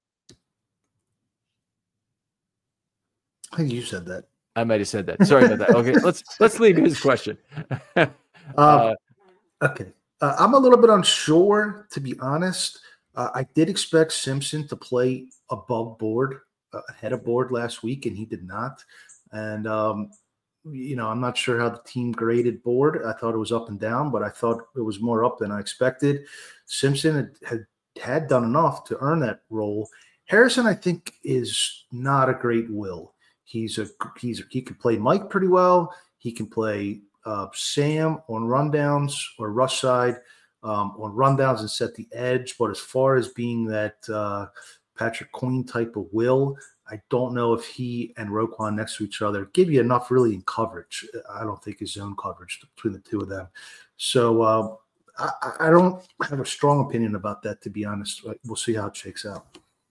Speaker 4: I think you said that.
Speaker 3: I might have said that. Sorry about that. Okay, let's let's leave his question.
Speaker 4: uh, uh, okay. Uh, I'm a little bit unsure, to be honest. Uh, I did expect Simpson to play above Board, uh, ahead of Board last week, and he did not. And, um, you know, I'm not sure how the team graded Board. I thought it was up and down, but I thought it was more up than I expected. Simpson had, had, had done enough to earn that role. Harrison, I think, is not a great will. He's a he's a, he can play Mike pretty well. He can play Uh, Sam on rundowns or rush side um, on rundowns and set the edge. But as far as being that uh, Patrick Queen type of will, I don't know if he and Roquan next to each other give you enough really in coverage. I don't think his zone coverage between the two of them. So uh, I, I don't have a strong opinion about that, to be honest. We'll see how it shakes out.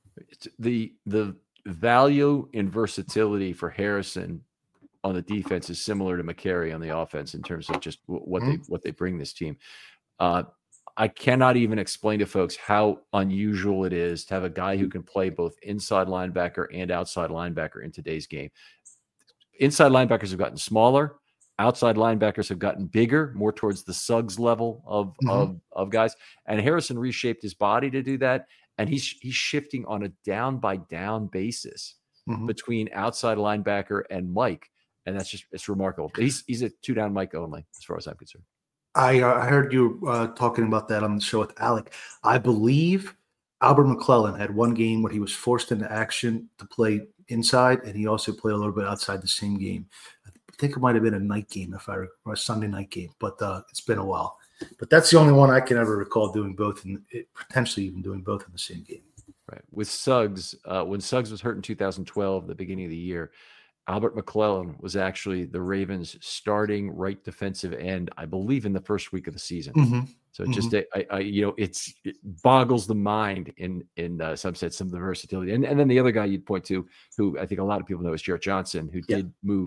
Speaker 3: The, the value and versatility for Harrison on the defense is similar to McCary on the offense in terms of just what mm-hmm. they what they bring this team. Uh, I cannot even explain to folks how unusual it is to have a guy who can play both inside linebacker and outside linebacker in today's game. Inside linebackers have gotten smaller. Outside linebackers have gotten bigger, more towards the Suggs level of, mm-hmm. of, of guys. And Harrison reshaped his body to do that. And he's he's shifting on a down by down basis mm-hmm. between outside linebacker and Mike. And that's just, it's remarkable. He's he's a two down Mike only, as far as I'm concerned.
Speaker 4: I, uh, I heard you uh, talking about that on the show with Alec. I believe Albert McClellan had one game where he was forced into action to play inside, and he also played a little bit outside the same game. I think it might have been a night game, if I or a Sunday night game, but uh, it's been a while. But that's the only one I can ever recall doing both, and potentially even doing both in the same game.
Speaker 3: Right. With Suggs, uh, when Suggs was hurt in two thousand twelve, the beginning of the year, Albert McClellan was actually the Ravens' starting right defensive end, I believe, in the first week of the season.
Speaker 4: Mm-hmm.
Speaker 3: So mm-hmm. just, I, I, you know, it's it boggles the mind in in uh, some sense, some of the versatility. And and then the other guy you'd point to, who I think a lot of people know, is Jarrett Johnson, who yeah. did move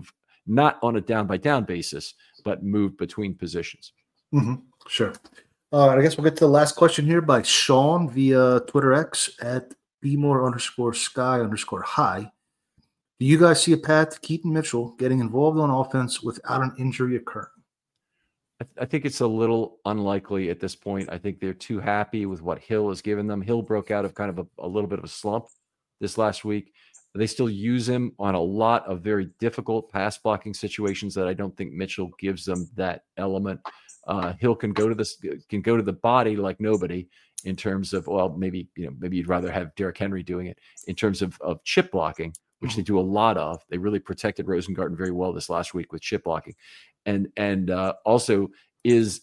Speaker 3: not on a down by down basis, but moved between positions.
Speaker 4: Mm-hmm. Sure. All right, I guess we'll get to the last question here by Sean via Twitter X at bmore underscore sky underscore high. Do you guys see a path to Keaton Mitchell getting involved on offense without an injury occurring?
Speaker 3: I, th- I think it's a little unlikely at this point. I think they're too happy with what Hill has given them. Hill broke out of kind of a, a little bit of a slump this last week. They still use him on a lot of very difficult pass blocking situations that I don't think Mitchell gives them that element. Uh, Hill can go to this, can go to the body like nobody in terms of, well, maybe, you know, maybe you'd rather have Derrick Henry doing it in terms of, of chip blocking, which they do a lot of. They really protected Rosengarten very well this last week with chip blocking. And, and uh, also is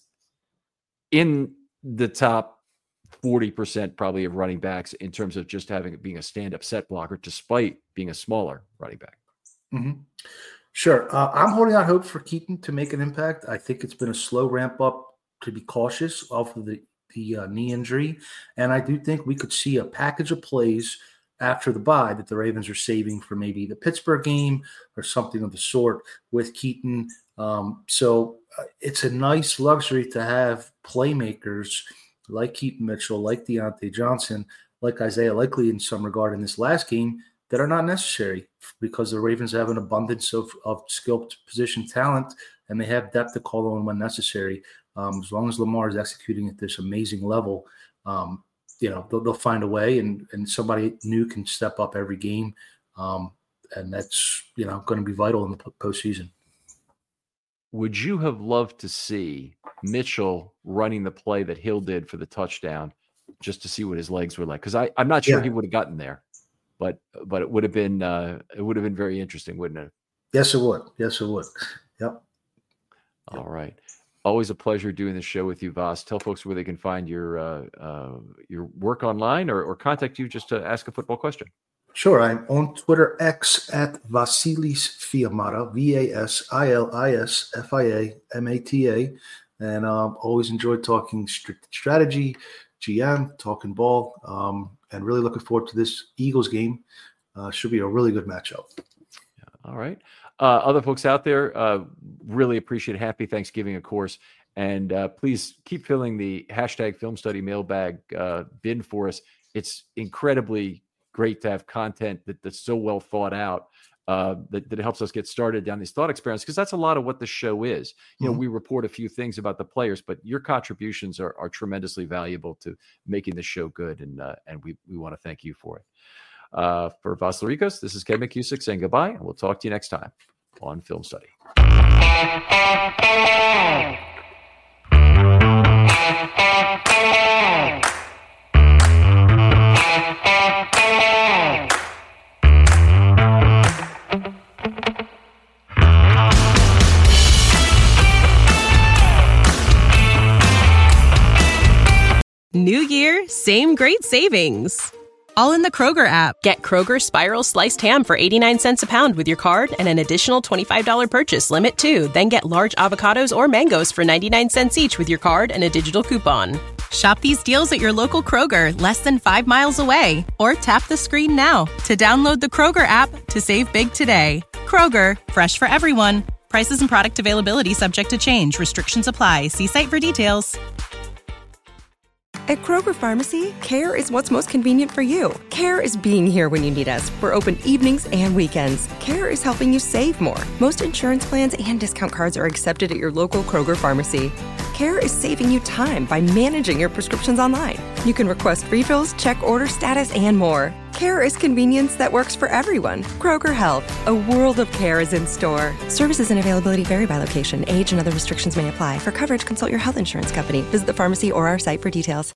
Speaker 3: in the top forty percent probably of running backs in terms of just having it being a stand-up set blocker, despite being a smaller running back.
Speaker 4: Mm-hmm. Sure. Uh, I'm holding out hope for Keaton to make an impact. I think it's been a slow ramp up, to be cautious off of the, the uh, knee injury. And I do think we could see a package of plays after the bye that the Ravens are saving for maybe the Pittsburgh game or something of the sort with Keaton. Um, so uh, it's a nice luxury to have playmakers like Keaton Mitchell, like Deontay Johnson, like Isaiah Likely in some regard in this last game that are not necessary because the Ravens have an abundance of, of skilled position talent and they have depth to call on when necessary. Um, as long as Lamar is executing at this amazing level, um, you know, they'll, they'll find a way and, and somebody new can step up every game. Um, and that's, you know, going to be vital in the postseason.
Speaker 3: Would you have loved to see Mitchell running the play that Hill did for the touchdown just to see what his legs were like? Because I'm not sure yeah. he would have gotten there, but but it would have been uh, it would have been very interesting, wouldn't it?
Speaker 4: Yes, it would. Yes, it would. Yep.
Speaker 3: All yep. right. Always a pleasure doing this show with you, Vas. Tell folks where they can find your uh, uh, your work online or, or contact you just to ask a football question.
Speaker 4: Sure. I'm on Twitter X at Vasilis Fiamata, V A S I L I S F I A M A T A. And um, always enjoyed talking st- strategy, G M, talking ball, um, and really looking forward to this Eagles game. Uh, should be a really good matchup.
Speaker 3: Yeah, all right. Uh, other folks out there, uh, really appreciate it. Happy Thanksgiving, of course. And uh, please keep filling the hashtag Film Study mailbag uh, bin for us. It's incredibly great to have content that, that's so well thought out uh, that, that it helps us get started down these thought experiments, because that's a lot of what the show is. You know, mm-hmm. we report a few things about the players, but your contributions are, are tremendously valuable to making the show good, and uh, and we, we want to thank you for it. Uh, for Vas Laricos, this is Ken McCusick saying goodbye, and we'll talk to you next time on Film Study.
Speaker 2: New year, same great savings. All in the Kroger app. Get Kroger Spiral Sliced Ham for eighty-nine cents a pound with your card and an additional twenty-five dollars purchase limit, too. Then get large avocados or mangoes for ninety-nine cents each with your card and a digital coupon. Shop these deals at your local Kroger, less than five miles away. Or tap the screen now to download the Kroger app to save big today. Kroger, fresh for everyone. Prices and product availability subject to change. Restrictions apply. See site for details.
Speaker 5: At Kroger Pharmacy, care is what's most convenient for you. Care is being here when you need us. We're open evenings and weekends. Care is helping you save more. Most insurance plans and discount cards are accepted at your local Kroger Pharmacy. Care is saving you time by managing your prescriptions online. You can request refills, check order status, and more. Care is convenience that works for everyone. Kroger Health, a world of care is in store. Services and availability vary by location. Age and other restrictions may apply. For coverage, consult your health insurance company. Visit the pharmacy or our site for details.